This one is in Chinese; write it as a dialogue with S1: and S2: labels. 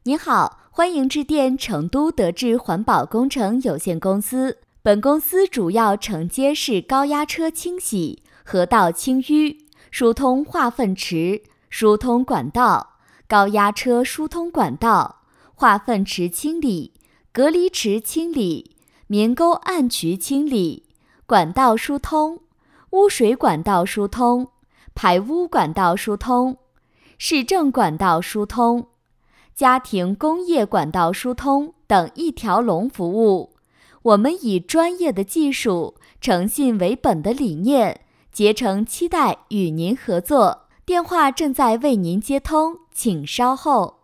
S1: 您好，欢迎致电成都德智环保工程有限公司。本公司主要承接式高压车清洗、河道清淤、疏通化粪池、疏通管道、高压车疏通管道、化粪池清理、隔离池清理、民沟暗渠清理、管道疏通、污水管道疏通、排污管道疏通、市政管道疏通、家庭工业管道疏通等一条龙服务。我们以专业的技术、诚信为本的理念，竭诚期待与您合作。电话正在为您接通，请稍后。